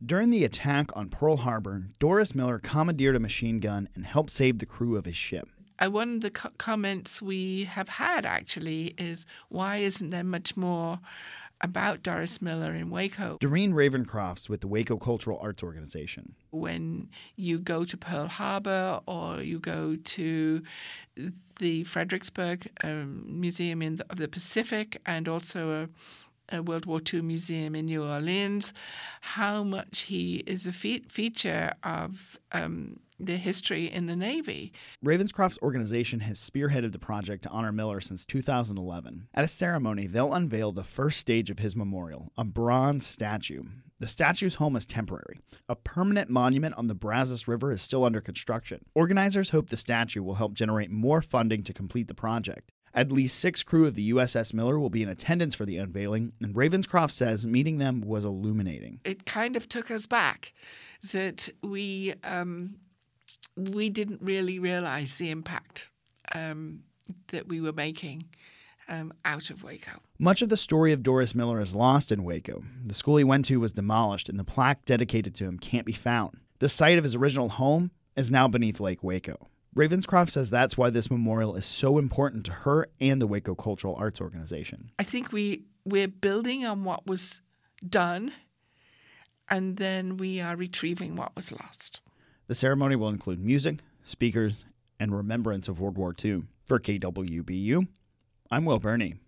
During the attack on Pearl Harbor, Doris Miller commandeered a machine gun and helped save the crew of his ship. One of the comments we have had, actually, is why isn't there much more about Doris Miller in Waco? Doreen Ravencrofts with the Waco Cultural Arts Organization. When you go to Pearl Harbor or you go to the Fredericksburg Museum of the Pacific and also a World War II museum in New Orleans, how much he is a feature of the history in the Navy. Ravenscroft's organization has spearheaded the project to honor Miller since 2011. At a ceremony, they'll unveil the first stage of his memorial, a bronze statue. The statue's home is temporary. A permanent monument on the Brazos River is still under construction. Organizers hope the statue will help generate more funding to complete the project. At least 6 crew of the USS Miller will be in attendance for the unveiling, and Ravenscroft says meeting them was illuminating. It kind of took us back that we didn't really realize the impact that we were making out of Waco. Much of the story of Doris Miller is lost in Waco. The school he went to was demolished, and the plaque dedicated to him can't be found. The site of his original home is now beneath Lake Waco. Ravenscroft says that's why this memorial is so important to her and the Waco Cultural Arts Organization. I think we're building on what was done, and then we are retrieving what was lost. The ceremony will include music, speakers, and remembrance of World War II. For KWBU, I'm Will Burney.